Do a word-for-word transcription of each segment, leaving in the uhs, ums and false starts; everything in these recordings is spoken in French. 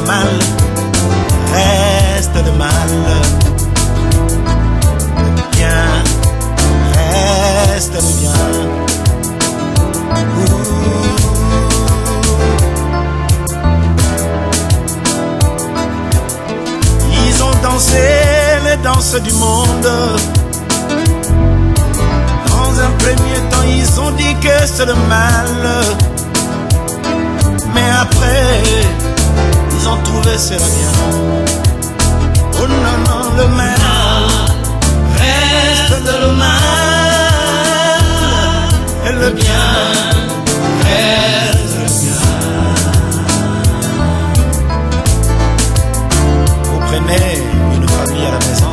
mal reste le mal. Le bien reste le bien. Ouh. Ils ont dansé les danses du monde. Dans un premier temps, ils ont dit que c'est le mal. Mais après, ils ont trouvé c'est le bien. Oh non, non, le mal reste le mal. Et le bien reste le bien. Vous prenez une famille à la maison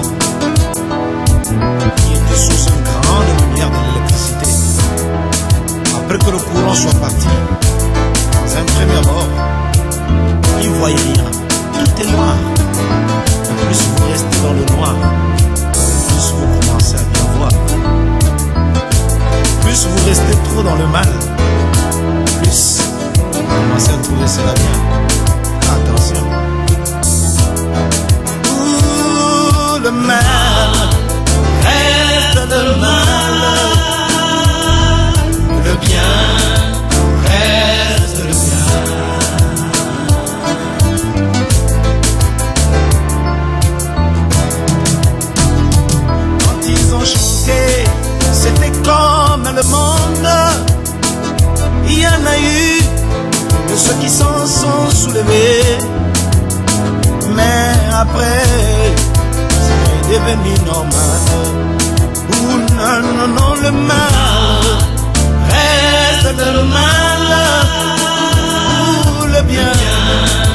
qui était sous une grande lumière de l'électricité. Après que le courant soit parti, dans un premier abord, ils ne voyaient rien. Tout est noir. Plus vous restez dans le noir, plus vous commencez à bien voir. Plus vous restez trop dans le mal, plus vous commencez à trouver cela bien. Attention. Ouh, le mal reste le mal. Le bien reste le bien. Quand ils ont chanté, c'était comme le monde. Il y en a eu de ceux qui s'en sont soulevés. Mais après, c'est devenu normal. Ouh, non, non, non, le mal reste le mal. Ouh, le bien